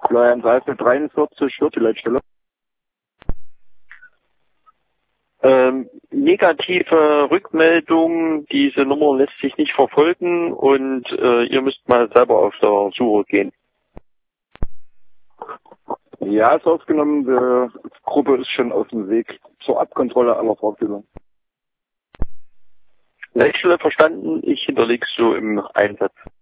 Florian Seifel 43, hört die Leitstelle. Negative Rückmeldung, diese Nummer lässt sich nicht verfolgen und ihr müsst mal selber auf der Suche gehen. Ja, ist aufgenommen. Die Gruppe ist schon auf dem Weg zur Abkontrolle aller Fahrzeuge. Leitstelle verstanden, ich hinterleg's so im Einsatz.